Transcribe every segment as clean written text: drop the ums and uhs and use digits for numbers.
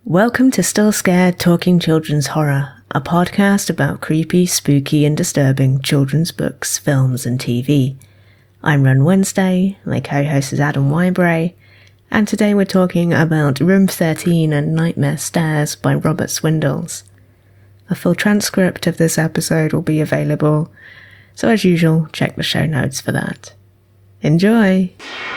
Welcome to Still Scared Talking Children's Horror, a podcast about creepy, spooky and disturbing children's books, films and TV. I'm Ron Wednesday, my co-host is Adam Wybray, and today we're talking about Room 13 and Nightmare Stairs by Robert Swindells. A full transcript of this episode will be available, so as usual, check the show notes for that. Enjoy!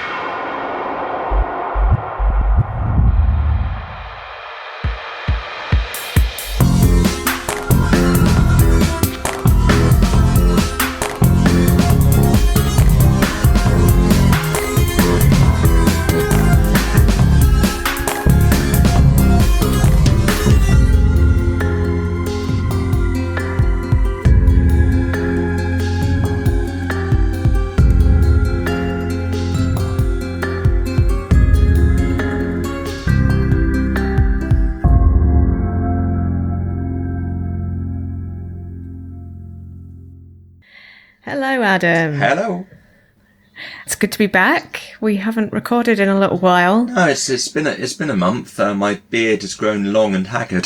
Hello, Adam. Hello. It's good to be back. We haven't recorded in a little while. No, it's been a month. My beard has grown long and haggard.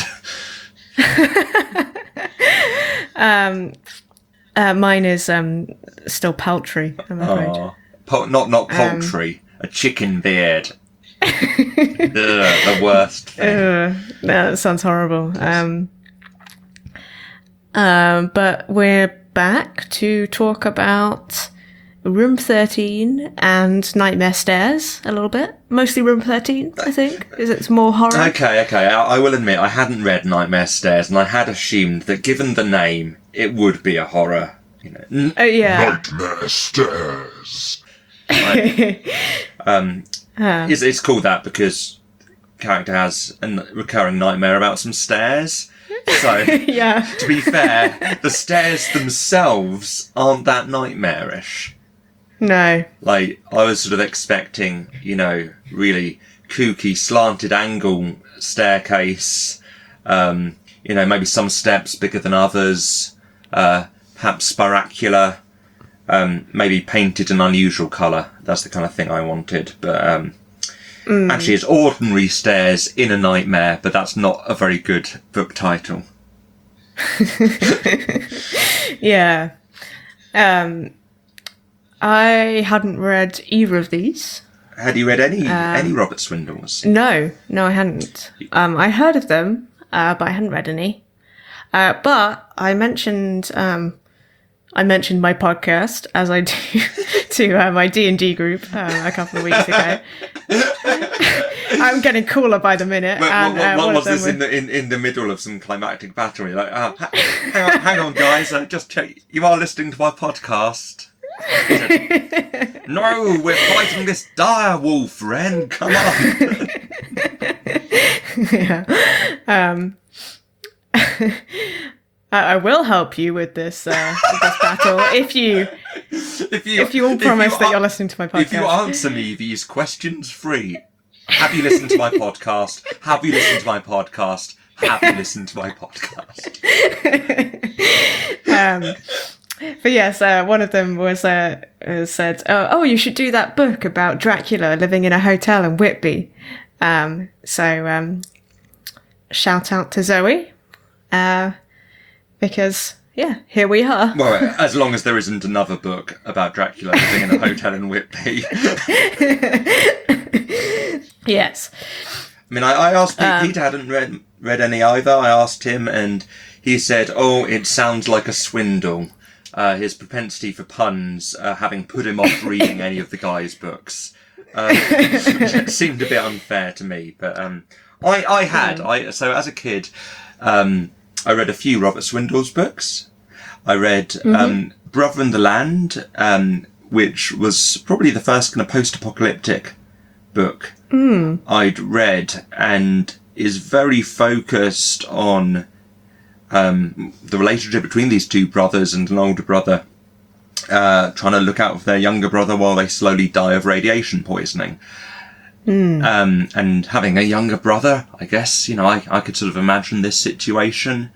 Mine is still paltry, I'm afraid. Not poultry. A chicken beard. The worst thing. No, that sounds horrible. But we're back to talk about Room 13 and Nightmare Stairs a little bit. Mostly Room 13, I think, because it's more horror. Okay. I will admit I hadn't read Nightmare Stairs, and I had assumed that given the name, it would be a horror. Oh yeah. Nightmare Stairs. It's called that because the character has a recurring nightmare about some stairs. So, Yeah. To be fair, the stairs themselves aren't that nightmarish. No. Like, I was sort of expecting, really kooky slanted angle staircase, maybe some steps bigger than others, perhaps spiracular, maybe painted an unusual colour. That's the kind of thing I wanted, but actually it's ordinary stairs in a nightmare, but that's not a very good book title. Yeah. I hadn't read either of these. Had you read any Robert Swindells? No, I hadn't. I heard of them, but I hadn't read any. But I mentioned my podcast, as I do, to my D&D group a couple of weeks ago. I'm getting cooler by the minute. What was this in the middle of some climactic battle? You're like, hang on, guys, just check. You are listening to my podcast. No, we're fighting this dire wolf, Ren. Come on. Yeah. I will help you with this battle if you all promise that you're listening to my podcast. If you answer me these questions free, have you listened to my podcast? Have you listened to my podcast? Have you listened to my podcast? But yes, one of them was said, "Oh, you should do that book about Dracula living in a hotel in Whitby." So shout out to Zoe. Because, yeah, here we are. Well, as long as there isn't another book about Dracula living in a hotel in Whitby. Yes. I mean, I asked Pete. Pete hadn't read any either. I asked him, and he said, "Oh, it sounds like a swindle." His propensity for puns having put him off reading any of the guy's books. It seemed a bit unfair to me, but I had. So as a kid, I read a few Robert Swindells books. I read Brother and the Land, which was probably the first kind of post-apocalyptic book I'd read, and is very focused on the relationship between these two brothers and an older brother trying to look out for their younger brother while they slowly die of radiation poisoning. And having a younger brother, I guess, I could sort of imagine this situation.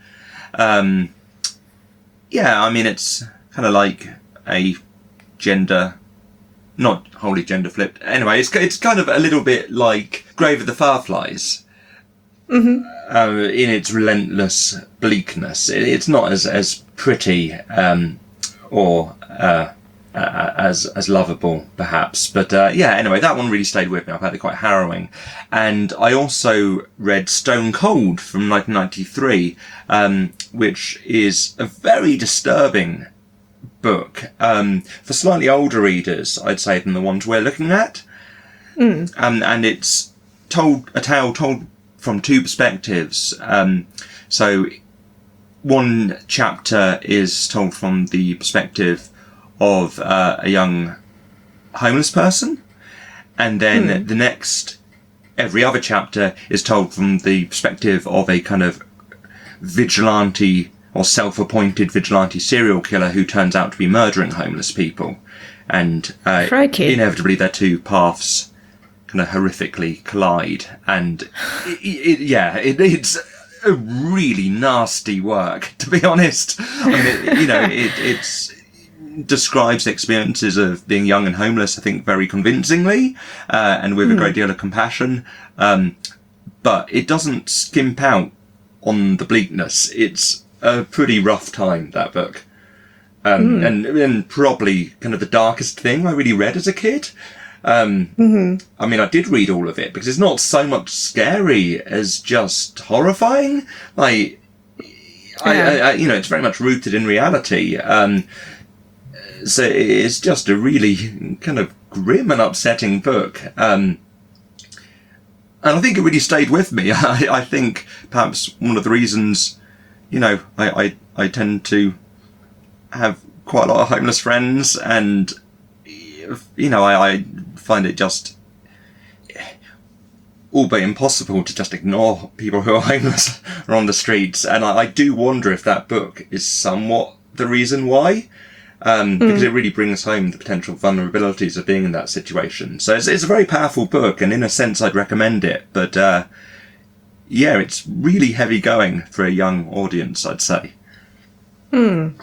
Yeah, I mean, it's kind of like a gender, not wholly gender flipped. Anyway, it's kind of a little bit like Grave of the Fireflies. in its relentless bleakness. It's not as pretty or as lovable, perhaps. But anyway, that one really stayed with me. I found it quite harrowing. And I also read Stone Cold from 1993, which is a very disturbing book for slightly older readers, I'd say, than the ones we're looking at. And it's a tale told from two perspectives. So one chapter is told from the perspective of a young homeless person, and then every other chapter is told from the perspective of a kind of vigilante or self-appointed vigilante serial killer who turns out to be murdering homeless people. And inevitably their two paths kind of horrifically collide. And it's a really nasty work, to be honest. I mean, it's describes experiences of being young and homeless, I think, very convincingly, and with a great deal of compassion. But it doesn't skimp out on the bleakness. It's a pretty rough time, that book. And probably kind of the darkest thing I really read as a kid. I mean, I did read all of it because it's not so much scary as just horrifying. Like, it's very much rooted in reality. So it's just a really kind of grim and upsetting book. And I think it really stayed with me. I think perhaps one of the reasons, I tend to have quite a lot of homeless friends, and, I find it just all but impossible to just ignore people who are homeless or on the streets. And I do wonder if that book is somewhat the reason why. Because it really brings home the potential vulnerabilities of being in that situation. So it's a very powerful book, and in a sense I'd recommend it. But it's really heavy going for a young audience, I'd say. And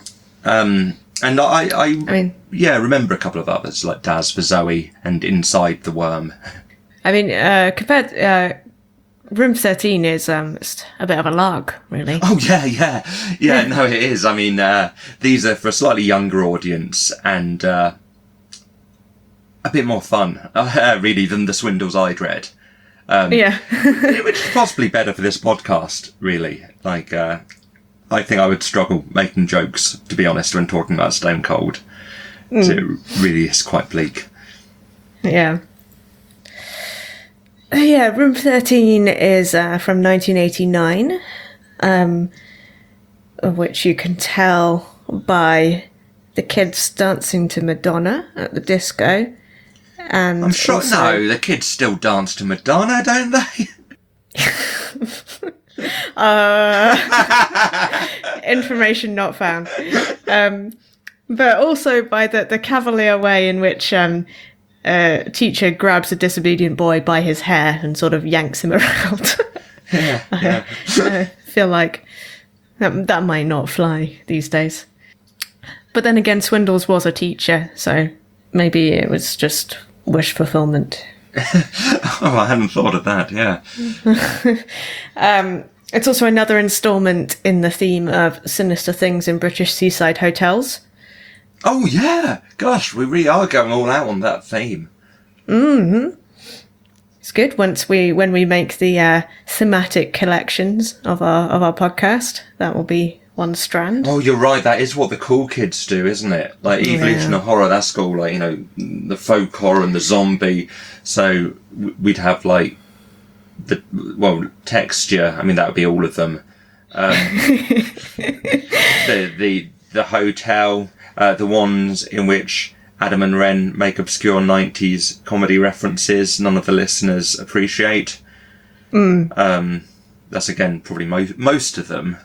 I remember a couple of others, like Daz for Zoe and Inside the Worm. I mean, compared... Room 13 is a bit of a lark, really. Oh, yeah. No, it is. I mean, these are for a slightly younger audience and a bit more fun, really, than the Swindles I'd read. Which is possibly better for this podcast, really. Like, I think I would struggle making jokes, to be honest, when talking about Stone Cold. So it really is quite bleak. Yeah. Room 13 is from 1989, which you can tell by the kids dancing to Madonna at the disco. And I'm sure, the kids still dance to Madonna, don't they? Information not found. But also by the cavalier way in which... teacher grabs a disobedient boy by his hair and sort of yanks him around. I feel like that might not fly these days. But then again, Swindles was a teacher, so maybe it was just wish fulfillment. I hadn't thought of that, yeah. It's also another instalment in the theme of sinister things in British seaside hotels. Oh, yeah. Gosh, we really are going all out on that theme. It's good when we make the thematic collections of our podcast. That will be one strand. Oh, you're right. That is what the cool kids do, isn't it? Like Evolution of Horror, that's cool. Like, the folk horror and the zombie. So we'd have like texture. I mean, that would be all of them. The hotel. The ones in which Adam and Ren make obscure 90s comedy references none of the listeners appreciate. That's, again, probably most of them.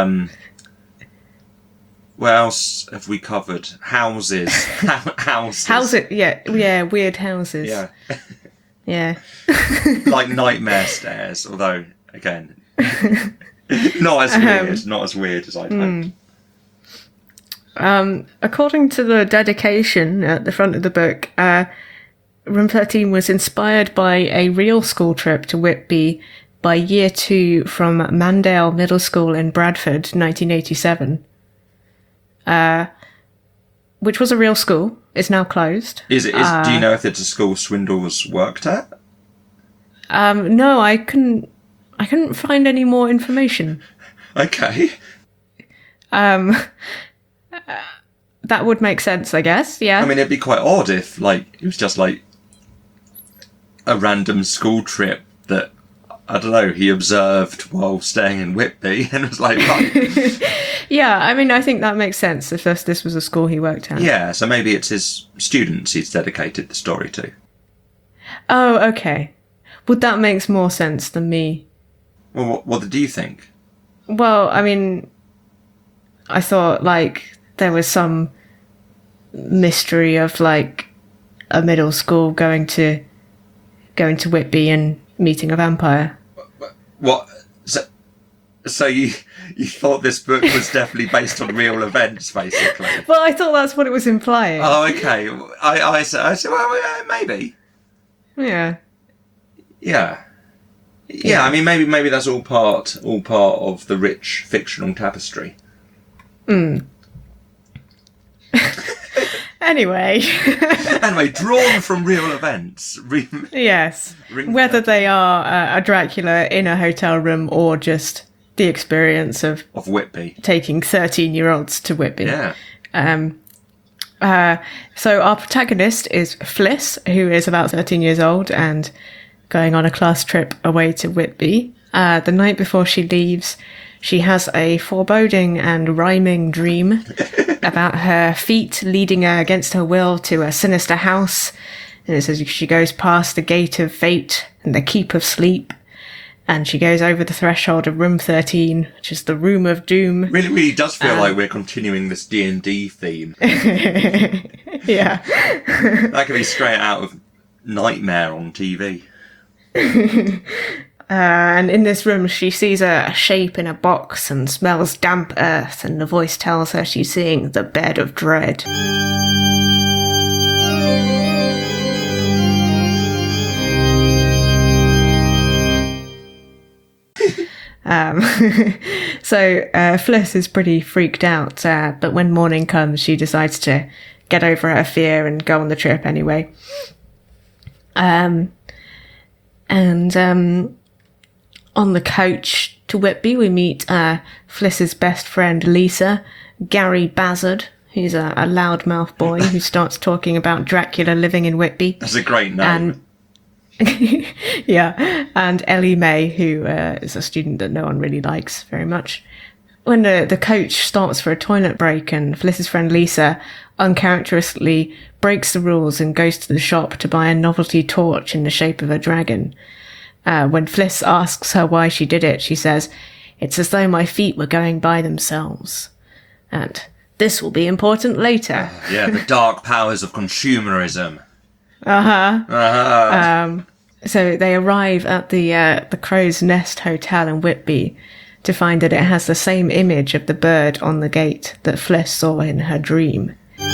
What else have we covered? Houses. Houses, yeah, weird houses. Yeah. Yeah. Like Nightmare Stairs, although, again, not as weird as I'd hoped. According to the dedication at the front of the book, Room 13 was inspired by a real school trip to Whitby by year 2 from Mandale Middle School in Bradford, 1987, which was a real school. It's now closed. Do you know if it's a school Swindles worked at? No, I couldn't find any more information. Okay. That would make sense, I guess, yeah. I mean, it'd be quite odd if, like, it was just, like, a random school trip that, I don't know, he observed while staying in Whitby and was like, right. Yeah, I mean, I think that makes sense if this was a school he worked at. Yeah, so maybe it's his students he's dedicated the story to. Oh, okay. Well, that makes more sense than me. Well, what do you think? Well, I mean, I thought, like, there was some mystery of, like, a middle school going to Whitby and meeting a vampire. What? So you thought this book was definitely based on real events, basically? Well, I thought that's what it was implying. Oh, okay. I said, well, maybe. Yeah. Yeah. Yeah, I mean, maybe that's all part of the rich fictional tapestry. Anyway, drawn from real events. Yes. Whether they are a Dracula in a hotel room or just the experience of Whitby. Taking 13-year-olds to Whitby. Yeah. So our protagonist is Fliss, who is about 13 years old and going on a class trip away to Whitby. The night before she leaves, she has a foreboding and rhyming dream about her feet leading her against her will to a sinister house. And it says she goes past the gate of fate and the keep of sleep. And she goes over the threshold of room 13, which is the room of doom. Really does feel like we're continuing this D&D theme. Yeah. That could be straight out of Nightmare on TV. And in this room, she sees a shape in a box and smells damp earth, and the voice tells her she's seeing the bed of dread. So Fliss is pretty freaked out, but when morning comes, she decides to get over her fear and go on the trip anyway. On the coach to Whitby, we meet Fliss's best friend, Lisa, Gary Bazzard, who's a loudmouth boy who starts talking about Dracula living in Whitby. That's a great name. And Ellie May, who is a student that no one really likes very much. When the coach stops for a toilet break and Fliss's friend Lisa uncharacteristically breaks the rules and goes to the shop to buy a novelty torch in the shape of a dragon. When Fliss asks her why she did it, she says, "It's as though my feet were going by themselves. And this will be important later." The dark powers of consumerism. So they arrive at the Crow's Nest Hotel in Whitby to find that it has the same image of the bird on the gate that Fliss saw in her dream.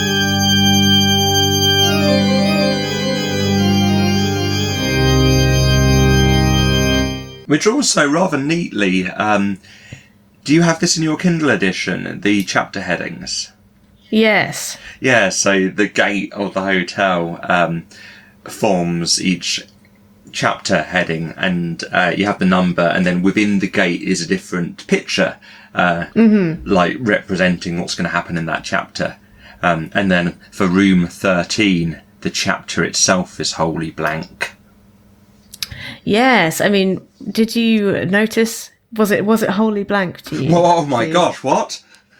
Which also rather neatly, do you have this in your Kindle edition, the chapter headings? Yes. Yeah, so the gate of the hotel forms each chapter heading, and you have the number, and then within the gate is a different picture, like representing what's going to happen in that chapter. And then for room 13, the chapter itself is wholly blank. Yes, I mean, did you notice? Was it wholly blank to you? Oh my gosh, what?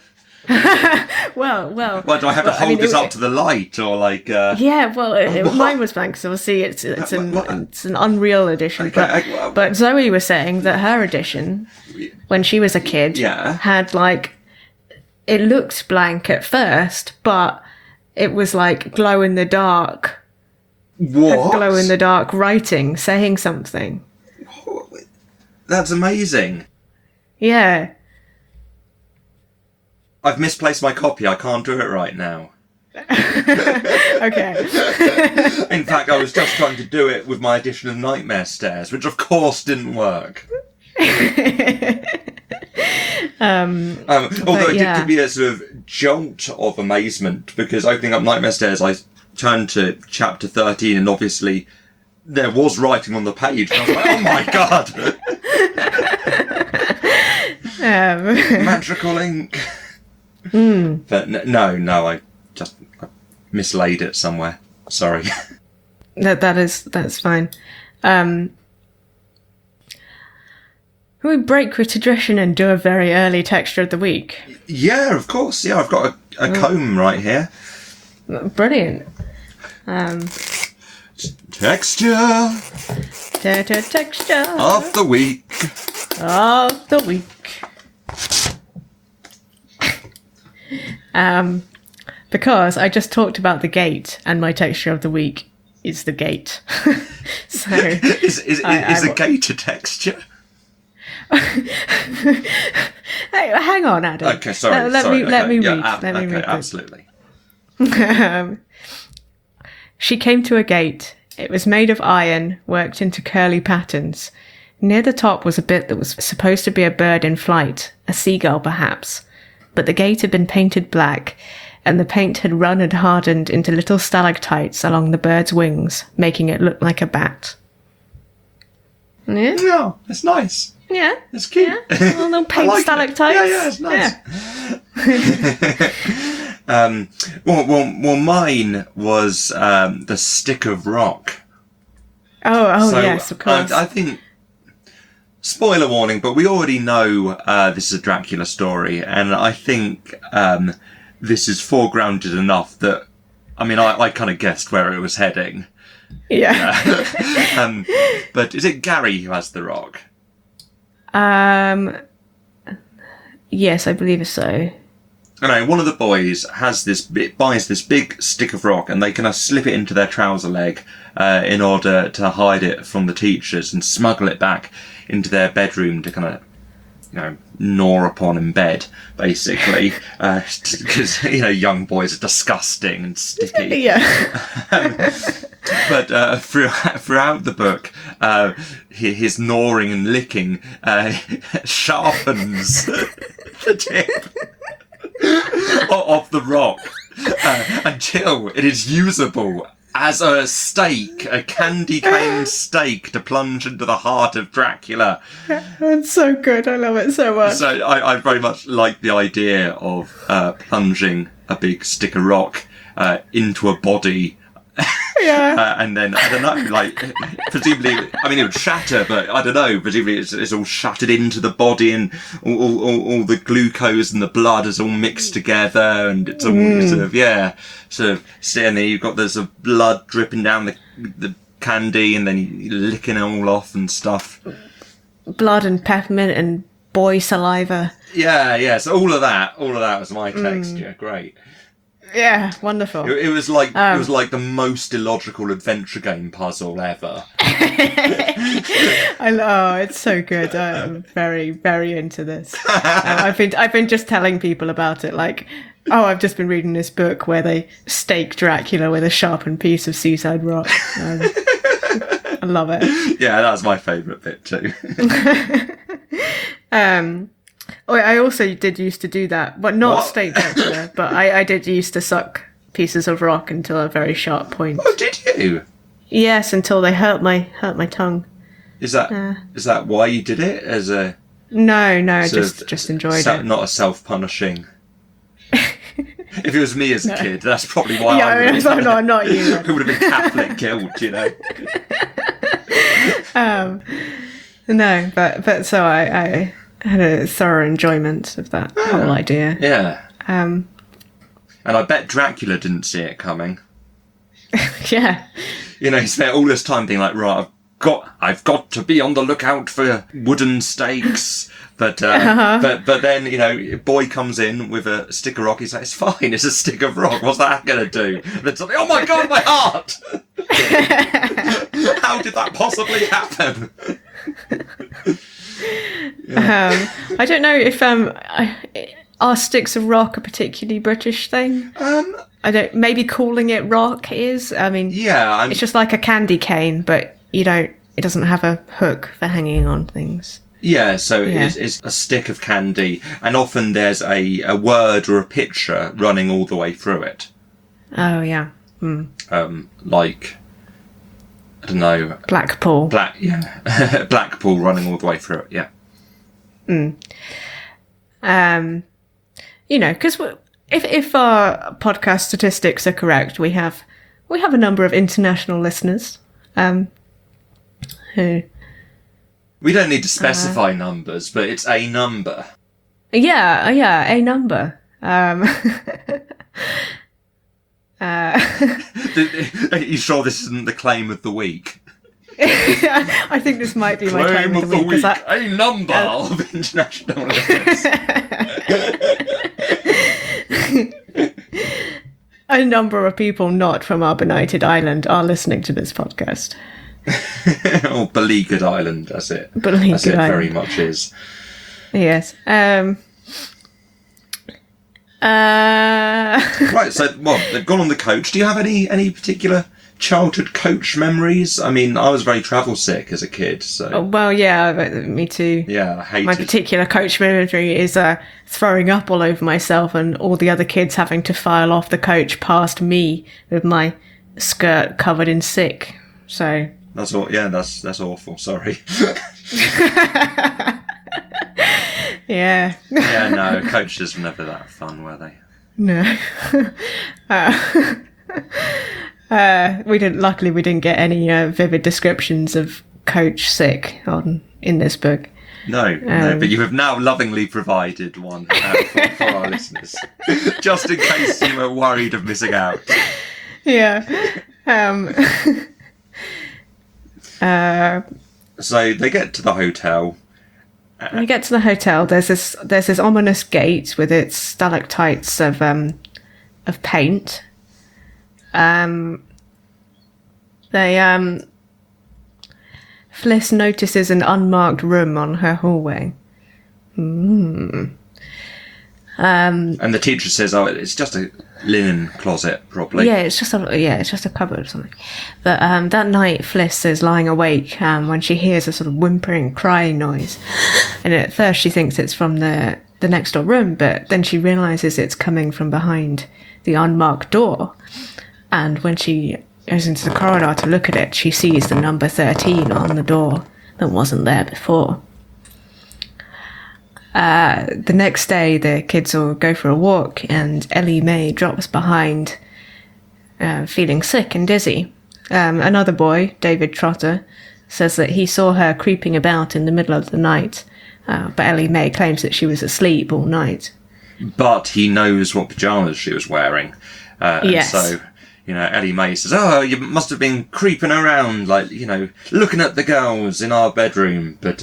Well. Well, do I have to hold this up to the light, or like? Yeah, well, mine was blank, so obviously it's an Unreal edition. Okay, but Zoe was saying that her edition, when she was a kid, had like, it looked blank at first, but it was like glow in the dark. What? Glow in the dark writing saying something. That's amazing. Yeah. I've misplaced my copy. I can't do it right now. Okay. In fact, I was just trying to do it with my edition of Nightmare Stairs, which of course didn't work. Although it did give me a sort of jolt of amazement, because opening up Nightmare Stairs, I turned to chapter 13 and obviously there was writing on the page. And I was like, oh my god! Magical ink. But no, I mislaid it somewhere. Sorry. That's fine. Can we break with tradition and do a very early texture of the week? Yeah, of course. Yeah, I've got a comb right here. Brilliant. Texture. Texture Of the week. Of the week. Because I just talked about the gate, and my texture of the week is the gate. So is a gate a texture? Hey, hang on, Adam. Okay, sorry. Let me read. Yeah, Let me read. Absolutely. She came to a gate. It was made of iron, worked into curly patterns. Near the top was a bit that was supposed to be a bird in flight, a seagull perhaps. But the gate had been painted black, and the paint had run and hardened into little stalactites along the bird's wings, making it look like a bat. Yeah? Yeah, it's nice. Yeah. It's cute. Yeah. Well, little paint like stalactites. Yeah, it's nice. Yeah. Well, mine was the Stick of Rock. Oh, So, yes, of course. I think, spoiler warning, but we already know this is a Dracula story, and I think this is foregrounded enough that, I kind of guessed where it was heading. Yeah. But is it Gary who has the rock? Yes, I believe so. One of the boys buys this big stick of rock, and they kind of slip it into their trouser leg in order to hide it from the teachers and smuggle it back into their bedroom to kind of, gnaw upon in bed, basically, because young boys are disgusting and sticky. Yeah. But throughout the book, his gnawing and licking sharpens the tip of the rock until it is usable as a stake, a candy cane stake to plunge into the heart of Dracula. That's so good. I love it so much. So I very much like the idea of plunging a big stick of rock into a body. Yeah. And then, I don't know, presumably, it would shatter, but I don't know, presumably it's all shattered into the body, and all the glucose and the blood is all mixed together, and it's all sort of sitting there, you've got the sort of blood dripping down the candy, and then you're licking it all off and stuff. Blood and peppermint and boy saliva. Yeah, so all of that was my texture, great. Yeah, wonderful. It was like the most illogical adventure game puzzle ever. It's so good. I'm very, very into this. I've been just telling people about it. Like, I've just been reading this book where they stake Dracula with a sharpened piece of seaside rock. I love it. Yeah, that's my favourite bit too. I also did used to do that, but not stake Dracula. But I did used to suck pieces of rock until a very sharp point. Oh, did you? Yes, until they hurt my tongue. Is that why you did it? As a no, just enjoyed it. Not a self-punishing. If it was me as a kid, that's probably why. No, not you. It would have been Catholic guilt, No, but so I had a thorough enjoyment of that whole idea. Yeah. And I bet Dracula didn't see it coming. Yeah. He spent all this time being like, right, I've got to be on the lookout for wooden stakes. But then, boy comes in with a stick of rock. He's like, it's fine, it's a stick of rock. What's that going to do? And then suddenly, oh my God, my heart! How did that possibly happen? I don't know if are sticks of rock a particularly British thing? I don't. Maybe calling it rock is. I mean, Yeah, it's just like a candy cane, but you don't. It doesn't have a hook for hanging on things. yeah. So it's a stick of candy, and often there's a word or a picture running all the way through it. Oh yeah. Like, I don't know, Blackpool. Blackpool running all the way through it. Yeah. You know, because if our podcast statistics are correct, we have a number of international listeners. Who? We don't need to specify numbers, but it's a number. Yeah, a number. Are you sure this isn't the claim of the week? I think this might be my claim of the week. A number of international listeners. A number of people not from our benighted island are listening to this podcast. Or beleaguered island, as it Beleaguered island. very much is. Yes. Right, so they've gone on the coach. Do you have any particular childhood coach memories? I mean, I was very travel sick as a kid, so Well, yeah, me too. yeah, I hated. My particular coach memory is throwing up all over myself and all the other kids having to file off the coach past me with my skirt covered in sick. So That's all. Yeah, that's awful. Sorry. yeah. Yeah, no, coaches were never that fun, were they? No. Luckily we didn't get any vivid descriptions of coach sick in this book. No, but you have now lovingly provided one for our listeners, just in case you were worried of missing out. Yeah. So they get to the hotel. When we get to the hotel, there's this ominous gate with its stalactites of paint. Fliss notices an unmarked room on her hallway. And the teacher says, "Oh, it's just a linen closet, probably." Yeah, it's just a cupboard or something. But that night, Fliss is lying awake when she hears a sort of whimpering, crying noise. And at first, she thinks it's from the next door room, but then she realizes it's coming from behind the unmarked door. And when she goes into the corridor to look at it, she sees the number 13 on the door that wasn't there before. The next day, the kids will go for a walk, and Ellie Mae drops behind, feeling sick and dizzy. Another boy, David Trotter, says that he saw her creeping about in the middle of the night, but Ellie Mae claims that she was asleep all night. But he knows what pyjamas she was wearing. Yes. And so, Ellie Mae says, "Oh, you must have been creeping around, like, looking at the girls in our bedroom." But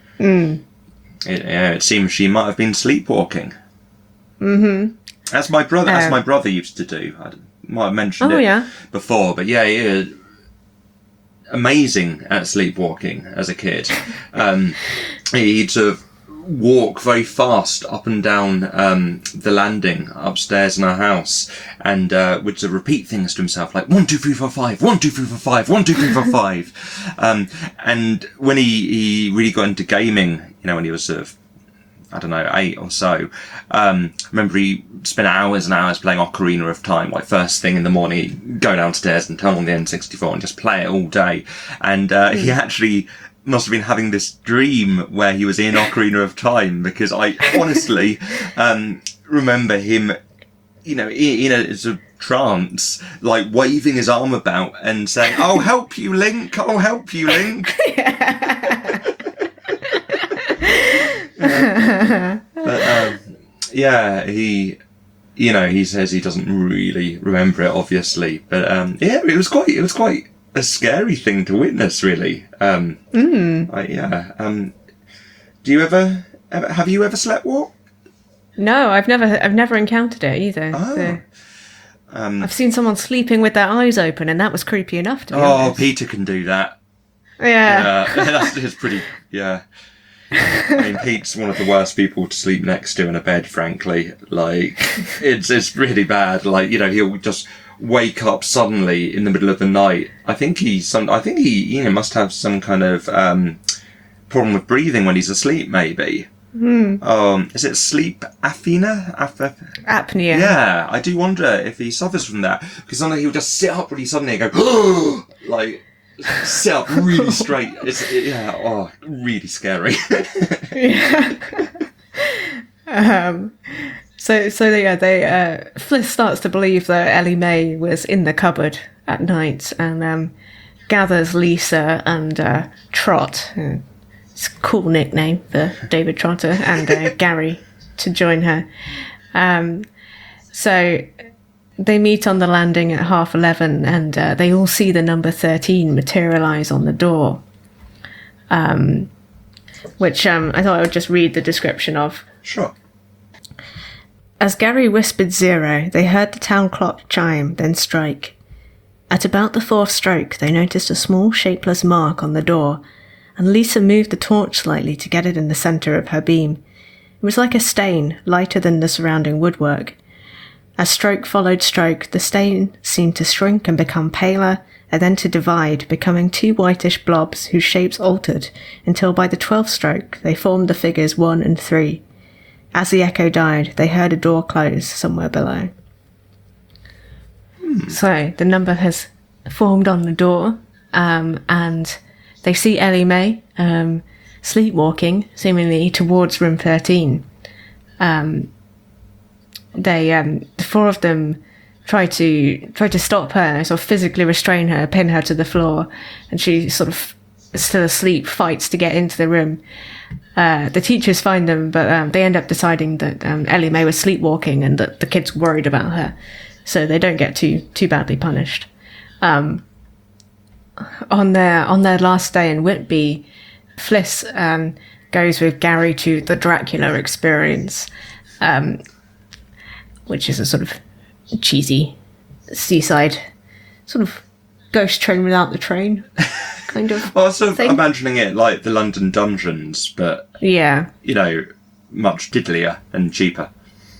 it seems she might have been sleepwalking. Mm-hmm. As my brother used to do. I might have mentioned it before, but yeah, he is amazing at sleepwalking as a kid. He'd sort of walk very fast up and down the landing upstairs in our house, and would sort of repeat things to himself like 1, 2, 3, 4, 5, 1, 2, 3, 4, 5, 1, 2, 3, 4, 5. And when he really got into gaming, when he was sort of, I don't know, 8 or so, I remember he spent hours and hours playing Ocarina of Time. Like, first thing in the morning, he'd go downstairs and turn on the N64 and just play it all day. And he actually must have been having this dream where he was in Ocarina of Time, because I honestly remember him, in a sort of trance, like waving his arm about and saying, "I'll help you, Link. I'll help you, Link." But he says he doesn't really remember it, obviously. But it was quite a scary thing to witness, really. Do you ever have you ever sleptwalked? No, I've never encountered it either. Oh. So. I've seen someone sleeping with their eyes open, and that was creepy enough to be honest. Peter can do that. Yeah. That's pretty. Yeah. I mean, Pete's one of the worst people to sleep next to in a bed, frankly. Like, it's really bad. Like, he'll just wake up suddenly in the middle of the night. I think he must have some kind of problem with breathing when he's asleep, maybe. Is it sleep apnea? Apnea. Yeah, I do wonder if he suffers from that, because suddenly he'll just sit up really suddenly and go, like, sit up really straight. Really scary. Fliss starts to believe that Ellie Mae was in the cupboard at night and gathers Lisa and Trot, it's a cool nickname for David Trotter, and Gary to join her. So they meet on the landing at 11:30, and they all see the number 13 materialise on the door, which I thought I would just read the description of. Sure. As Gary whispered 0, they heard the town clock chime, then strike. At about the 4th stroke, they noticed a small, shapeless mark on the door, and Lisa moved the torch slightly to get it in the centre of her beam. It was like a stain, lighter than the surrounding woodwork. As stroke followed stroke, the stain seemed to shrink and become paler, and then to divide, becoming 2 whitish blobs whose shapes altered, until by the 12th stroke they formed the figures 1 and 3. As the echo died, they heard a door close somewhere below. So the number has formed on the door, and they see Ellie Mae sleepwalking, seemingly towards room 13. The 4 of them try to stop her, sort of physically restrain her, pin her to the floor, and she sort of, still asleep, fights to get into the room. The teachers find them, but they end up deciding that Ellie Mae was sleepwalking and that the kids were worried about her, so they don't get too badly punished. On their last day in Whitby, Fliss goes with Gary to the Dracula Experience, which is a sort of cheesy seaside sort of ghost train without the train kind of Well, I was sort of thing. imagining it like the London Dungeons, but, Yeah. much diddlier and cheaper.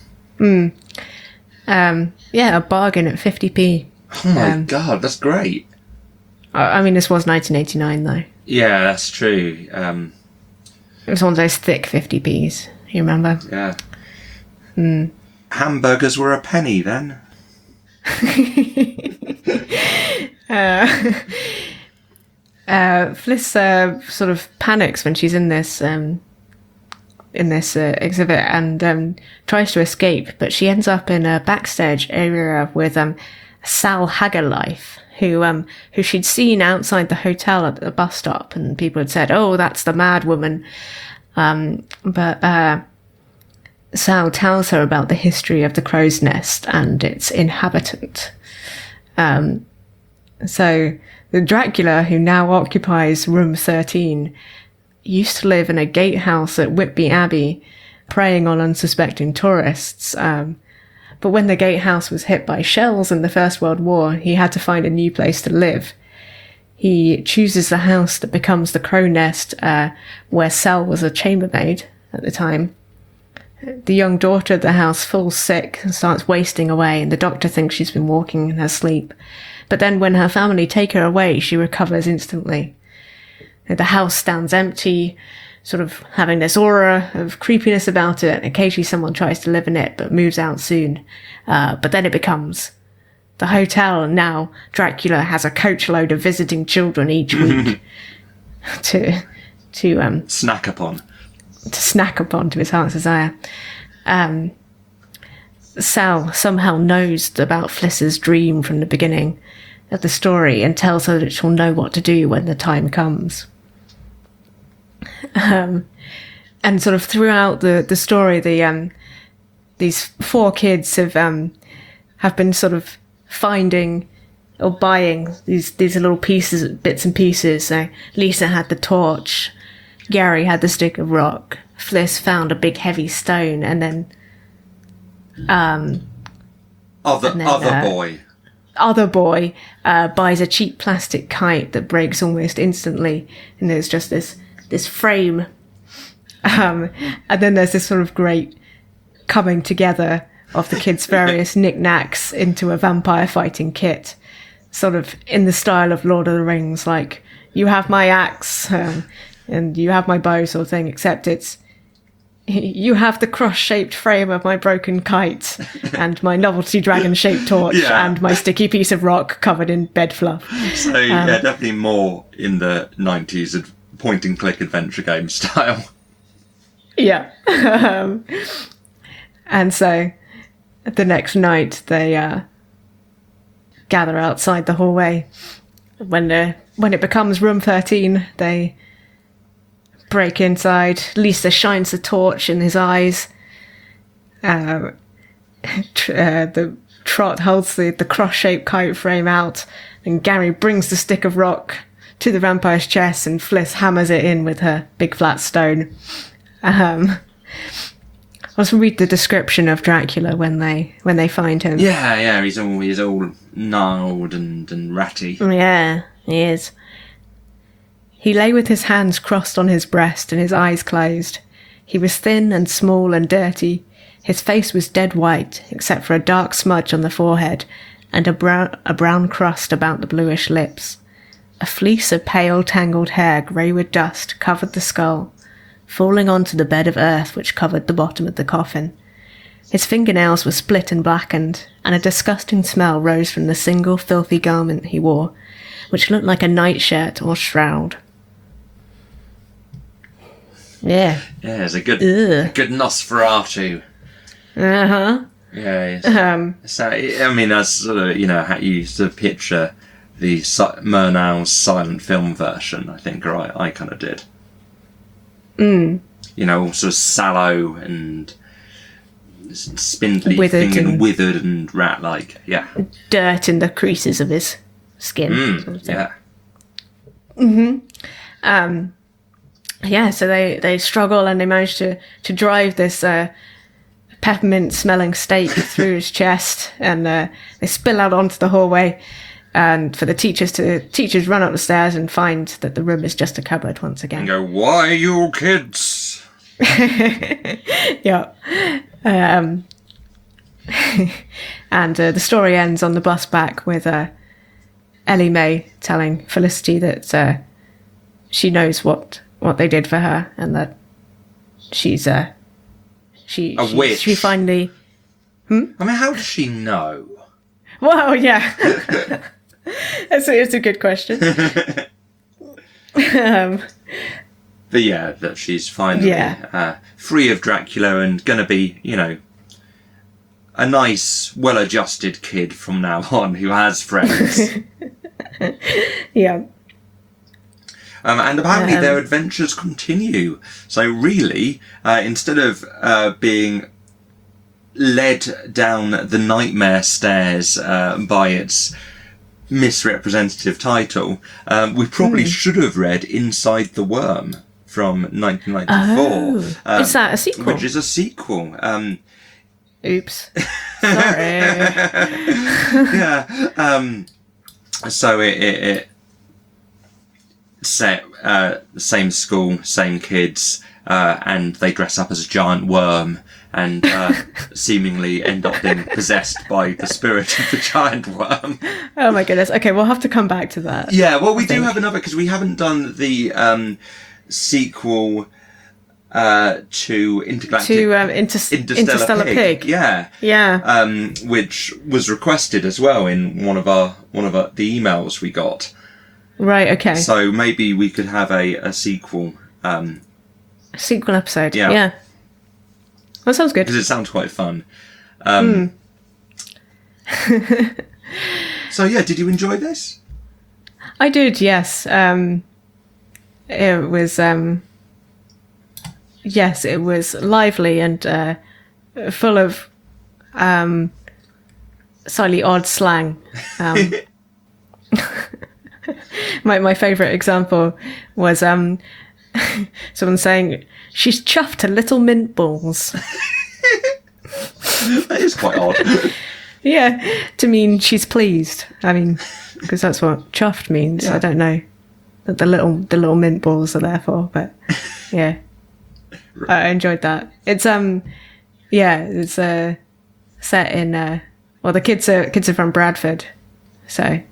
Yeah, a bargain at 50p. Oh my god, that's great. I mean, this was 1989 though. Yeah, that's true. It was one of those thick 50p's. You remember? Yeah. Hamburgers were a penny then. Fliss sort of panics when she's in this exhibit and tries to escape, but she ends up in a backstage area with Sal Hagerlife, who she'd seen outside the hotel at the bus stop, and people had said, "Oh, that's the mad woman." But Sal tells her about the history of the Crow's Nest and its inhabitant. So the Dracula, who now occupies room 13, used to live in a gatehouse at Whitby Abbey, preying on unsuspecting tourists. But when the gatehouse was hit by shells in the First World War, he had to find a new place to live. He chooses the house that becomes the Crow Nest, where Sal was a chambermaid at the time. The young daughter of the house falls sick and starts wasting away, and the doctor thinks she's been walking in her sleep. But then when her family take her away, she recovers instantly. The house stands empty, sort of having this aura of creepiness about it, and occasionally someone tries to live in it, but moves out soon. But then it becomes the hotel, and now Dracula has a coachload of visiting children each week to Snack upon. to snack upon to his heart's desire. Sal somehow knows about Fliss's dream from the beginning of the story and tells her that she'll know what to do when the time comes. And sort of throughout the story, these 4 kids have been sort of finding or buying these little bits and pieces. So Lisa had the torch, Gary had the stick of rock, Fliss found a big heavy stone, and then other boy buys a cheap plastic kite that breaks almost instantly, and there's just this frame And then there's this sort of great coming together of the kids' various knickknacks into a vampire fighting kit, sort of in the style of Lord of the Rings, like, you have my axe, and you have my bow sort of thing, except it's, you have the cross-shaped frame of my broken kite, and my novelty dragon-shaped torch, and my sticky piece of rock covered in bed fluff. So, definitely more in the 90s point-and-click adventure game style. Yeah. And so, the next night, they gather outside the hallway. When it becomes room 13, they break inside. Lisa shines the torch in his eyes. The Trot holds the cross-shaped kite frame out, and Gary brings the stick of rock to the vampire's chest, and Fliss hammers it in with her big flat stone. Let's read the description of Dracula when they find him. Yeah, he's all gnarled and ratty. Yeah, he is. He lay with his hands crossed on his breast and his eyes closed. He was thin and small and dirty. His face was dead white, except for a dark smudge on the forehead and a brown crust about the bluish lips. A fleece of pale, tangled hair, grey with dust, covered the skull, falling onto the bed of earth which covered the bottom of the coffin. His fingernails were split and blackened, and a disgusting smell rose from the single filthy garment he wore, which looked like a nightshirt or shroud. Yeah. Yeah, it's a good Nosferatu. Uh-huh. Yeah. So, I mean, that's sort of, how you used to picture the Murnau's silent film version, I think, or I kind of did. All sort of sallow and spindly, withered and rat-like. Yeah. Dirt in the creases of his skin. Sort of thing. Yeah. Mm-hmm. Yeah, so they struggle and they manage to drive this peppermint smelling stake through his chest, and they spill out onto the hallway, and for the teachers run up the stairs and find that the room is just a cupboard once again. And go, why you kids? Yeah. And the story ends on the bus back with Ellie Mae telling Felicity that she knows what they did for her, and that she's she finally. I mean, how does she know? Well, yeah, it's a good question. But yeah, that she's finally free of Dracula and gonna be, a nice, well-adjusted kid from now on who has friends. Yeah. And apparently their adventures continue. So really, instead of being led down the nightmare stairs by its misrepresentative title, we probably should have read Inside the Worm from 1994. Oh, is that a sequel? Which is a sequel. Oops. Sorry. Yeah. So it set the same school, same kids, and they dress up as a giant worm and seemingly end up being possessed by the spirit of the giant worm. Oh my goodness. Okay, we'll have to come back to that. Yeah, well, we do have another, because we haven't done the sequel to Intergalactic... Interstellar Pig. Yeah. Yeah. Which was requested as well in one of the emails we got. Right, okay. So maybe we could have a sequel. A sequel episode. Yeah. Yeah. That sounds good. Because it sounds quite fun. So yeah, did you enjoy this? I did, yes. It was yes, it was lively and full of slightly odd slang. My favourite example was someone saying, "She's chuffed her little mint balls." That is quite odd. Yeah, to mean she's pleased. I mean, because that's what chuffed means. Yeah. I don't know that the little mint balls are there for, but yeah. I enjoyed that. It's it's set in well, the kids are from Bradford, so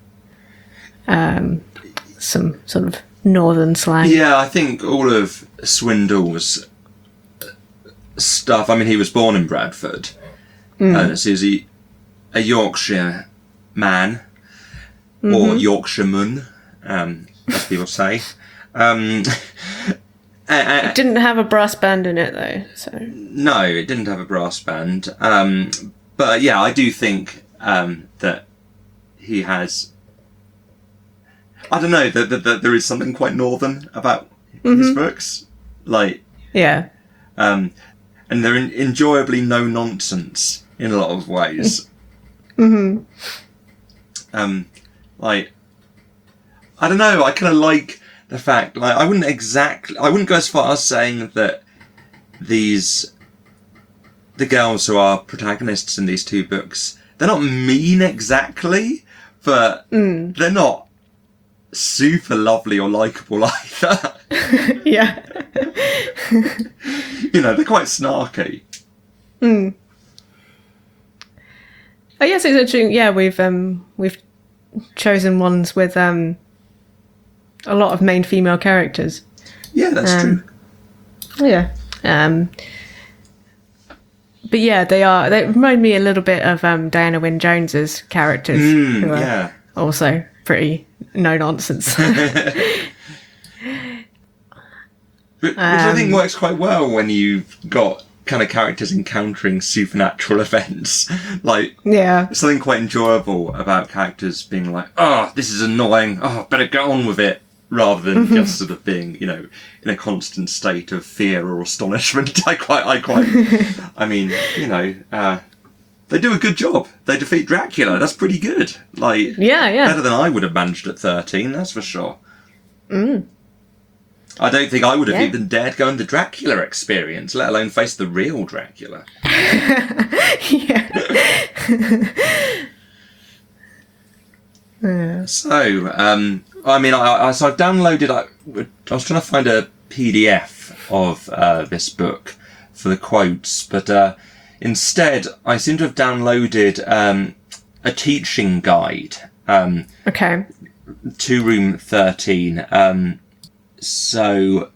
some sort of northern slang. Yeah, I think all of Swindle's stuff. I mean, he was born in Bradford, so he's a Yorkshire man or Yorkshireman, as people say. It didn't have a brass band in it though, so no, it didn't have a brass band. But yeah, I do think that he has. I don't know that there is something quite northern about his books, like yeah, and they're enjoyably no nonsense in a lot of ways. Like I don't know, I kind of like the fact, like I wouldn't go as far as saying that the girls who are protagonists in these two books, they're not mean exactly, but they're not super lovely or likeable either. yeah. You know, they're quite snarky. I guess it's interesting. Yeah, we've chosen ones with a lot of main female characters. Yeah, that's true. Yeah. But yeah, they remind me a little bit of Diana Wynne Jones's characters, who are also pretty no nonsense. Which I think works quite well when you've got kind of characters encountering supernatural events. Like, yeah, something quite enjoyable about characters being like, "Oh, this is annoying. Oh, better get on with it," rather than just sort of being, you know, in a constant state of fear or astonishment. I quite. I mean, you know, they do a good job. They defeat Dracula. That's pretty good. Like, yeah, better than I would have managed at 13. That's for sure. I don't think I would have even dared go on the Dracula experience, let alone face the real Dracula. So, I mean, so I've downloaded. I was trying to find a PDF of this book for the quotes, but instead I seem to have downloaded a teaching guide. Okay. To Room 13. So,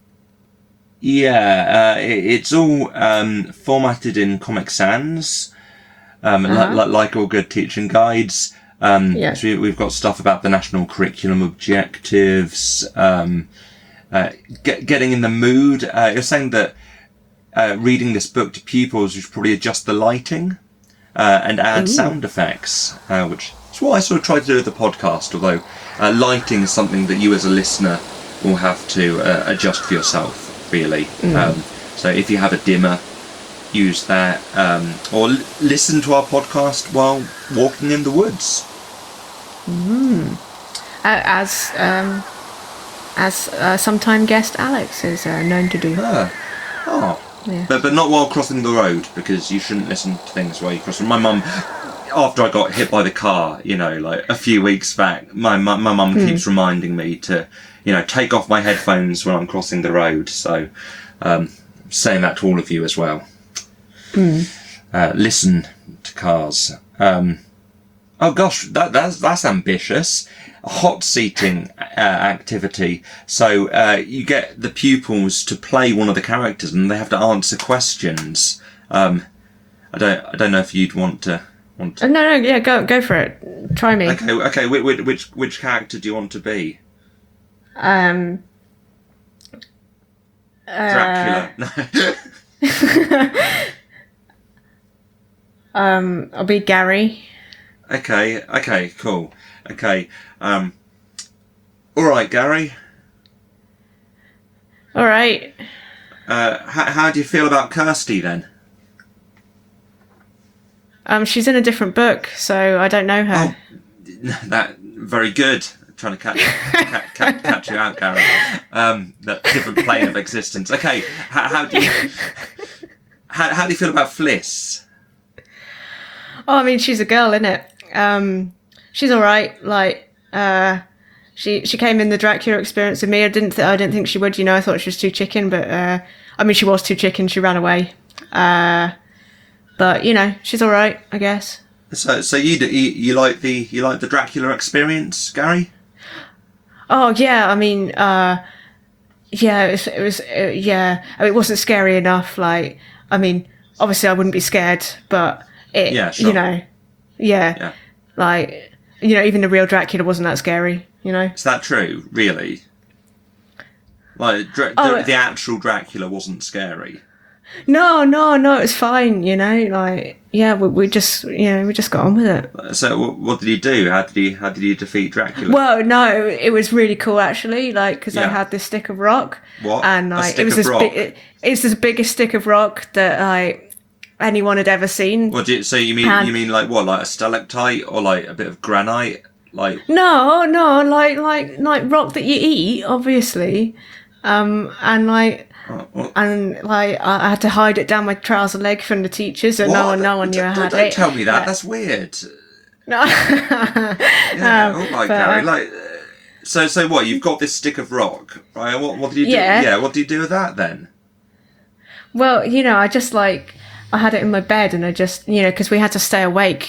yeah, it's all formatted in Comic Sans, like all good teaching guides. So we've got stuff about the national curriculum objectives, getting in the mood. You're saying that reading this book to pupils, you should probably adjust the lighting and add sound effects, which is what I sort of try to do with the podcast, although lighting is something that you as a listener will have to adjust for yourself, really. So if you have a dimmer, use that, or listen to our podcast while walking in the woods. As sometime guest Alex is known to do. Yeah. But not while crossing the road, because you shouldn't listen to things while you cross. My mum, after I got hit by the car, you know, like a few weeks back, my mum keeps reminding me to, you know, take off my headphones when I'm crossing the road. So, saying that to all of you as well. Listen to cars. Oh gosh, that's ambitious. A hot seating activity. So you get the pupils to play one of the characters, and they have to answer questions. I don't know if you'd want to. No, yeah, go for it. Try me. Okay. Which character do you want to be? Dracula. I'll be Gary. Okay, cool. Okay, all right, Gary. All right. How do you feel about Kirsty then? She's in a different book, so I don't know her. Oh, that very good. Trying to catch you out, Gary. That different plane of existence. Okay, how do you feel about Fliss? Oh, I mean, she's a girl, isn't it? She's all right. Like, she came in the Dracula experience with me. I didn't think she would. You know, I thought she was too chicken, but I mean, she was too chicken. She ran away. But she's all right, I guess. So you like the Dracula experience, Gary? Oh yeah, I mean, yeah, it was yeah. I mean, it wasn't scary enough. Like, I mean, obviously, I wouldn't be scared, but Yeah, sure. Yeah. Like, even the real Dracula wasn't that scary, Is that true? Really? Like, the actual Dracula wasn't scary? No, it's fine, like, yeah, we just got on with it. So what did he do? How did he defeat Dracula? Well, no, it was really cool, actually, like, because I Yeah. had this stick of rock. What? And, A like, stick it was of this rock? it's the biggest stick of rock that, like, anyone had ever seen. So you mean like what, like a stalactite or like a bit of granite? Like No, like rock that you eat, obviously. And like, I had to hide it down my trouser leg from the teachers, so what? no one knew I had Don't it. tell me that. That's weird. No. Yeah. Oh my God. Like, so what? You've got this stick of rock, right? What did you do? Yeah. Yeah. What do you do with that then? Well, I just I had it in my bed, and I just, because we had to stay awake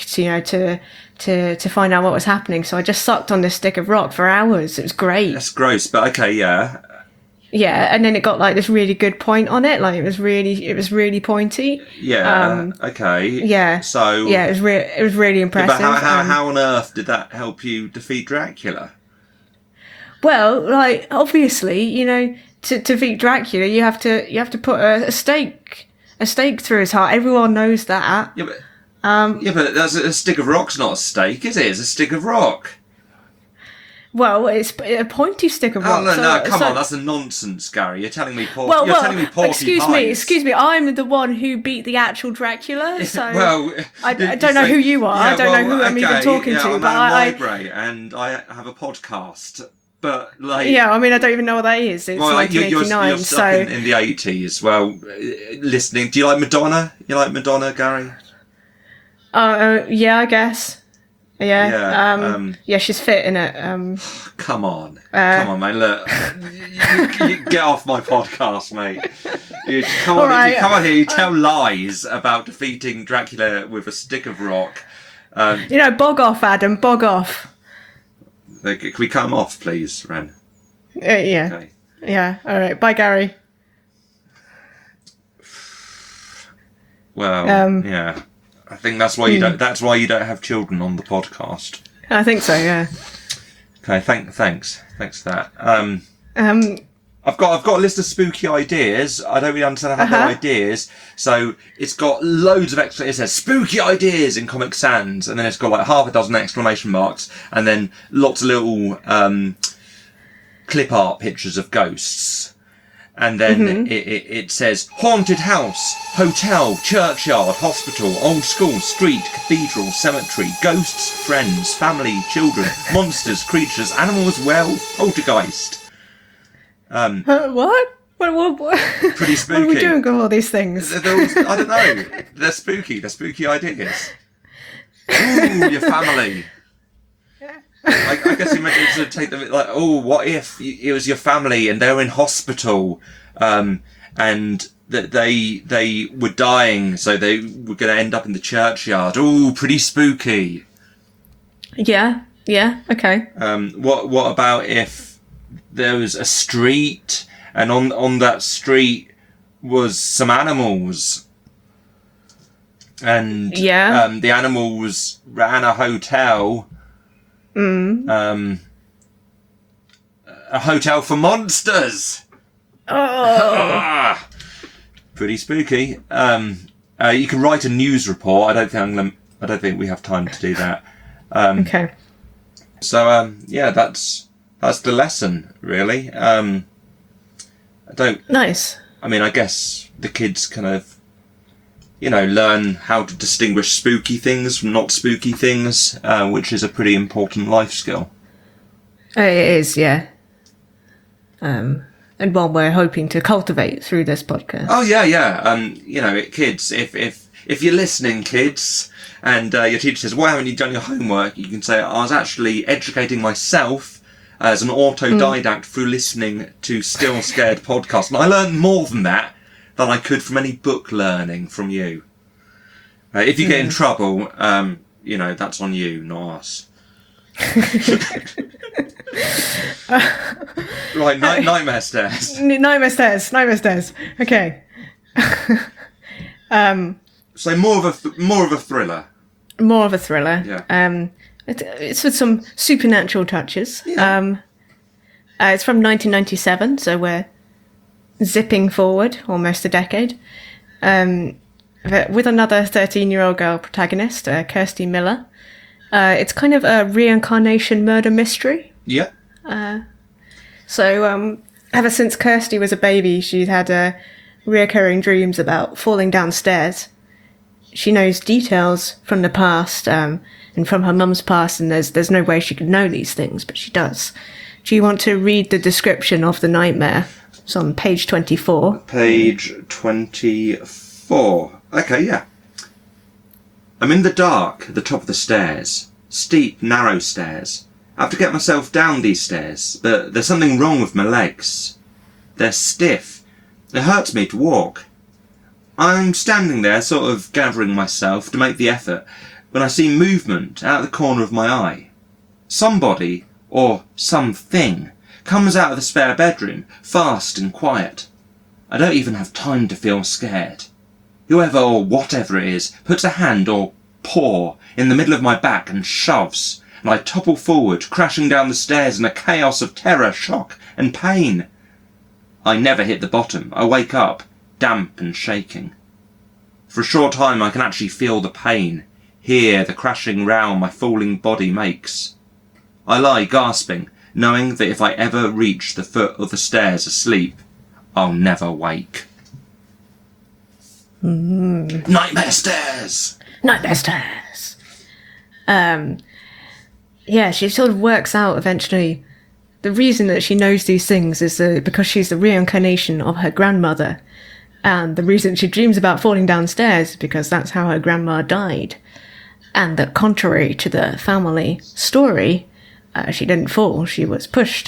to find out what was happening. So I just sucked on this stick of rock for hours. It was great. That's gross, but okay, yeah. Yeah, and then it got like this really good point on it. Like it was really pointy. Yeah. Okay. Yeah. So yeah, it was really impressive. But how on earth did that help you defeat Dracula? Well, like obviously, to defeat Dracula, you have to put a stake through his heart. Everyone knows that. Yeah, but that's a stick of rock's not a stake, is it? It's a stick of rock. Well, it's a pointy stick of rock. Oh no, come on, that's a nonsense, Gary. You're telling me porky excuse pies. me. I'm the one who beat the actual Dracula, so well, I don't know who you are. Yeah, I don't know who I'm even talking to. I'm but Adam Library, and I have a podcast. But like, yeah, I mean, I don't even know what that is. It's well, 1989, you're stuck in the 80s. Well, listening. Do you like Madonna? You like Madonna, Gary? Yeah, I guess. Yeah. Yeah, she's fit in it. Come on, mate. Look, you get off my podcast, mate. You come on here. You tell lies about defeating Dracula with a stick of rock. Bog off, Adam. Bog off. Can we cut him off, please, Ren? Yeah. Okay. Yeah. All right. Bye, Gary. Well, yeah. I think that's why you don't. That's why you don't have children on the podcast. I think so. Yeah. Okay. Thanks for that. I've got a list of spooky ideas. I don't really understand how they're ideas. So it's got loads of extra. It says spooky ideas in Comic Sans, and then it's got like half a dozen exclamation marks, and then lots of little clip art pictures of ghosts. And then it says haunted house, hotel, churchyard, hospital, old school, street, cathedral, cemetery, ghosts, friends, family, children, monsters, creatures, animals, werewolf, poltergeist. What? What? Pretty spooky. What are we doing with all these things? I don't know. They're spooky. They're spooky ideas. Ooh, your family. I guess you meant to take them like, oh, what if it was your family and they were in hospital, and that they were dying, so they were going to end up in the churchyard. Ooh, pretty spooky. Yeah. Okay. What about if there was a street and on that street was some animals, and the animals ran a hotel. A hotel for monsters. Oh, pretty spooky. You can write a news report. I don't think we have time to do that. okay. So yeah, that's the lesson, really. Nice. I mean, I guess the kids kind of, learn how to distinguish spooky things from not spooky things, which is a pretty important life skill. It is, yeah. And one we're hoping to cultivate through this podcast. Oh yeah. Kids, if you're listening, kids, and your teacher says, "Why haven't you done your homework?" You can say, "I was actually educating myself as an autodidact through listening to Still Scared podcast, and I learned more than that." than I could from any book learning from you. If you get in trouble, that's on you, not us. Right, Nightmare Stairs. Nightmare Stairs. Okay. So more of a thriller. More of a thriller. Yeah. It's with some supernatural touches. Yeah. It's from 1997, so we're zipping forward almost a decade. With another 13-year-old girl protagonist, Kirsty Miller. It's kind of a reincarnation murder mystery. Yeah. So ever since Kirsty was a baby, she's had reoccurring dreams about falling downstairs. She knows details from the past and from her mum's past, and there's no way she could know these things, but she does. Do you want to read the description of the nightmare? It's on page 24. Page 24. Okay, yeah. I'm in the dark at the top of the stairs. Steep, narrow stairs. I have to get myself down these stairs, but there's something wrong with my legs. They're stiff. It hurts me to walk. I'm standing there, sort of gathering myself to make the effort, when I see movement out of the corner of my eye. Somebody, or something, comes out of the spare bedroom, fast and quiet. I don't even have time to feel scared. Whoever or whatever it is puts a hand or paw in the middle of my back and shoves, and I topple forward, crashing down the stairs in a chaos of terror, shock, and pain. I never hit the bottom. I wake up, damp and shaking. For a short time I can actually feel the pain, hear the crashing round my falling body makes. I lie gasping, knowing that if I ever reach the foot of the stairs asleep, I'll never wake. Nightmare Stairs! Nightmare Stairs! Yeah, she sort of works out eventually. The reason that she knows these things is because she's the reincarnation of her grandmother. And the reason she dreams about falling downstairs is because that's how her grandma died. And that contrary to the family story, she didn't fall, she was pushed.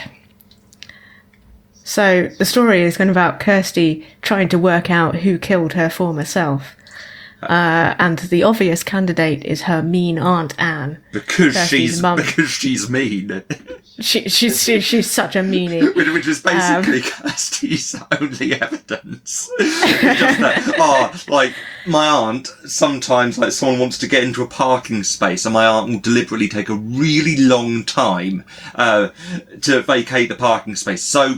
So the story is kind of about Kirsty trying to work out who killed her former self. And the obvious candidate is her mean Aunt Anne. Because she's mean. She's such a meanie. Which is basically Kirsty's only evidence. Just that, like, my aunt, sometimes, like, someone wants to get into a parking space and my aunt will deliberately take a really long time to vacate the parking space. So,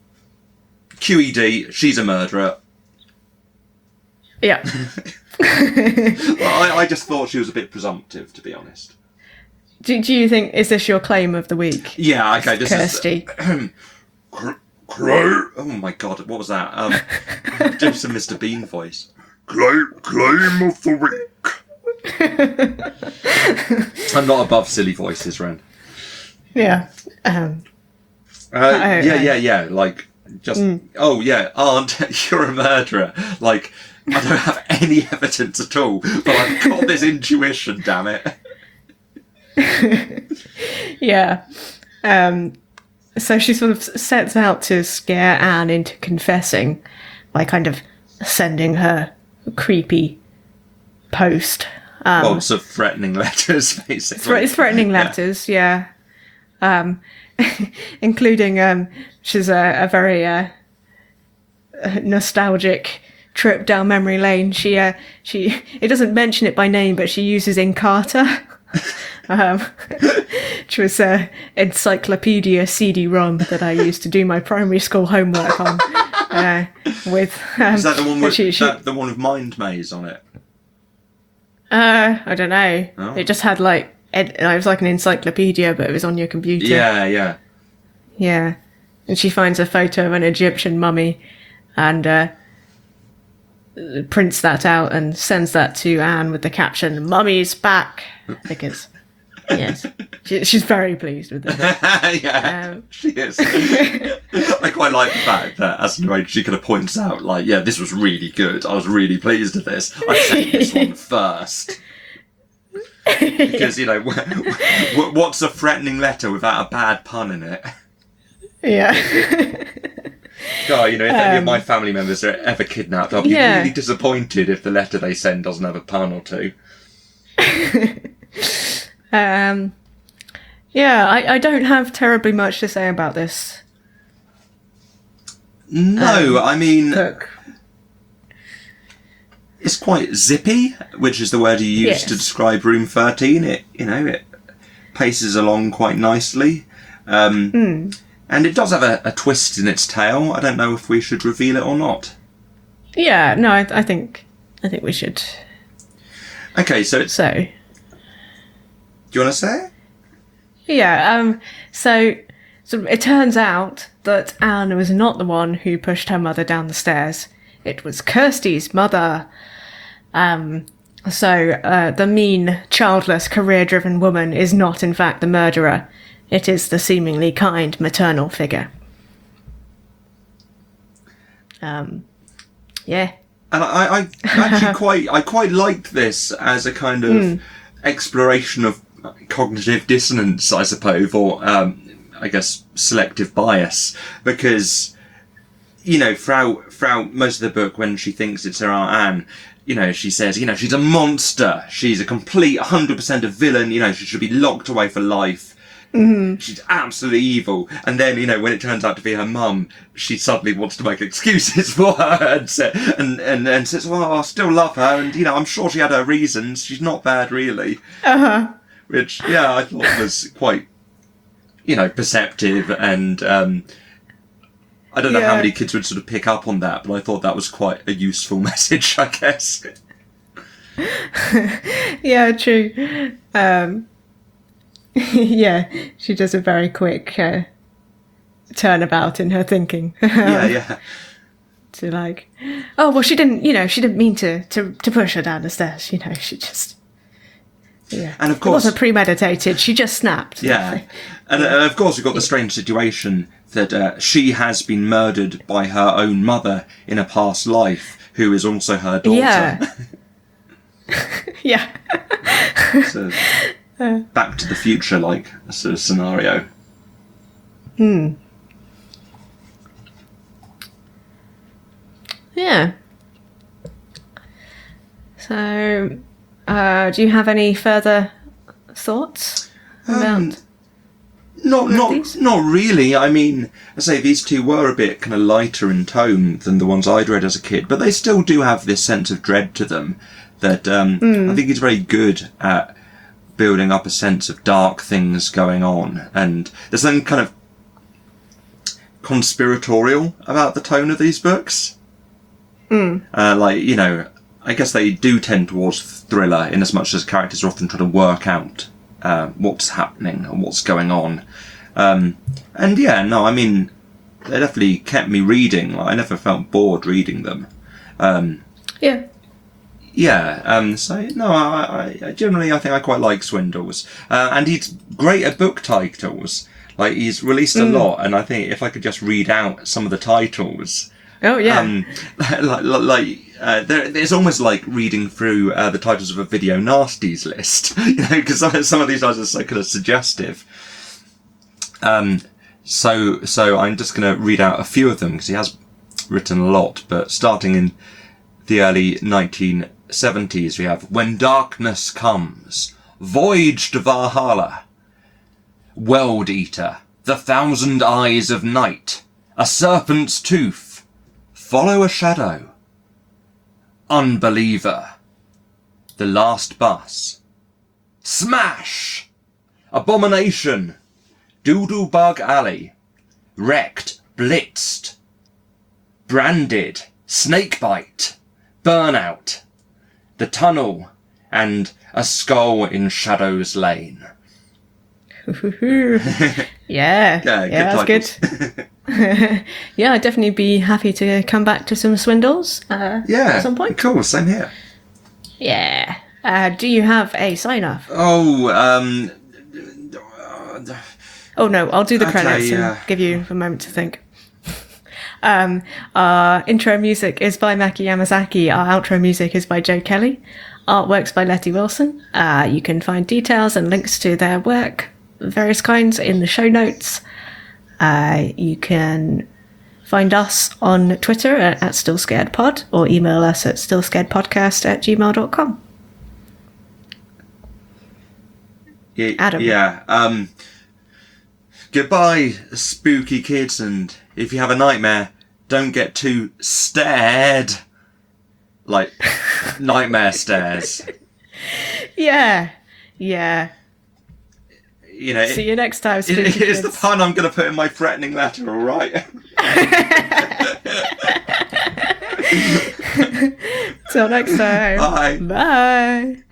QED, she's a murderer. Yeah. Well, I just thought she was a bit presumptive, to be honest. Do you think, is this your claim of the week? Yeah, okay, this Kirsty. is... Crow? Oh my god, what was that? Just a Mr. Bean voice. Claim of the week. I'm not above silly voices, Ren. Yeah. Yeah, like, just... Oh, yeah, Aunt, you're a murderer. Like, I don't have any evidence at all, but I've got this intuition, damn it. Yeah. So she sort of sets out to scare Anne into confessing by kind of sending her creepy post. Lots of threatening letters, basically. Threatening letters, yeah. Including, she's a very nostalgic trip down memory lane. She it doesn't mention it by name, but she uses Encarta. Which was encyclopedia CD-ROM that I used to do my primary school homework on. With is that the one with the one with Mind Maze on it? I don't know. Oh. It just had it was like an encyclopedia, but it was on your computer. Yeah. Yeah. And she finds a photo of an Egyptian mummy and prints that out and sends that to Anne with the caption, "Mummy's back." Because, yes, she's very pleased with it. Yeah, she is. I quite like the fact that as she kind of points out, like, yeah, this was really good. I was really pleased with this. I sent this one first. Because, what's a threatening letter without a bad pun in it? Yeah. God, you know, if any of my family members are ever kidnapped, I'll be really disappointed if the letter they send doesn't have a pun or two. I don't have terribly much to say about this. No, I mean, Book. it's quite zippy, which is the word you used to describe Room 13. It paces along quite nicely. And it does have a twist in its tail. I don't know if we should reveal it or not. Yeah, no, I think we should. Okay, so So, do you want to say it? yeah, so it turns out that Anne was not the one who pushed her mother down the stairs. It was Kirsty's mother. So the mean, childless, career-driven woman is not, in fact, the murderer. It is the seemingly kind maternal figure. Yeah. And I actually quite liked this as a kind of exploration of cognitive dissonance, I suppose, or I guess selective bias, because, you know, throughout most of the book, when she thinks it's her Aunt Anne, you know, she says, you know, she's a monster, she's a complete 100% a villain, you know, she should be locked away for life. She's absolutely evil. And then, you know, when it turns out to be her mum, she suddenly wants to make excuses for her and says, well, I still love her, and, you know, I'm sure she had her reasons. She's not bad, really. Which, yeah, I thought was quite, you know, perceptive, and I don't know how many kids would sort of pick up on that, but I thought that was quite a useful message, I guess. Yeah, true. Yeah, she does a very quick turnabout in her thinking. Yeah. To like, oh, well, she didn't mean to push her down the stairs, you know, she just... Yeah. And of course, it wasn't premeditated, she just snapped. Yeah. And of course we've got the strange situation that she has been murdered by her own mother in a past life, who is also her daughter. Yeah. Yeah. So, Back to the Future, like, a sort of scenario. Yeah. So, do you have any further thoughts about... Not really. I mean, I say these two were a bit kind of lighter in tone than the ones I'd read as a kid, but they still do have this sense of dread to them that I think he's very good at building up a sense of dark things going on, and there's something kind of conspiratorial about the tone of these books. Like, you know, I guess they do tend towards thriller in as much as characters are often trying to work out what's happening and what's going on. And yeah, no, I mean, they definitely kept me reading. Like, I never felt bored reading them. Yeah. Yeah, so, no, I generally, I think I quite like Swindells. And he's great at book titles. Like, he's released a lot, and I think if I could just read out some of the titles... Oh, yeah. There's almost like reading through the titles of a Video Nasties list, you know, because some of these titles are so kind of suggestive. So I'm just going to read out a few of them, because he has written a lot, but starting in the early 1970s, we have When Darkness Comes, Voyage to Valhalla, World Eater, The Thousand Eyes of Night, A Serpent's Tooth, Follow a Shadow, Unbeliever, The Last Bus, Smash, Abomination, Doodlebug Alley, Wrecked, Blitzed, Branded, Snakebite, Burnout, The Tunnel, and A Skull in Shadow's Lane. Yeah, that's good. Yeah, I'd definitely be happy to come back to some Swindells at some point. Cool, same here. Yeah. Do you have a sign-off? Oh, Oh, no, I'll do the credits yeah. and give you a moment to think. Our intro music is by Maki Yamazaki. Our outro music is by Joe Kelly. Artworks by Letty Wilson. You can find details and links to their work, various kinds, in the show notes. You can Find us on Twitter at StillScaredPod or email us at stillscaredpodcast@gmail.com. Adam. Yeah. Goodbye, spooky kids, and if you have a nightmare, don't get too stared. Like, nightmare stares. Yeah. You know, See you next time, spooky it's kids. the pun I'm going to put in my threatening letter, all right? Till next time. Bye. Bye.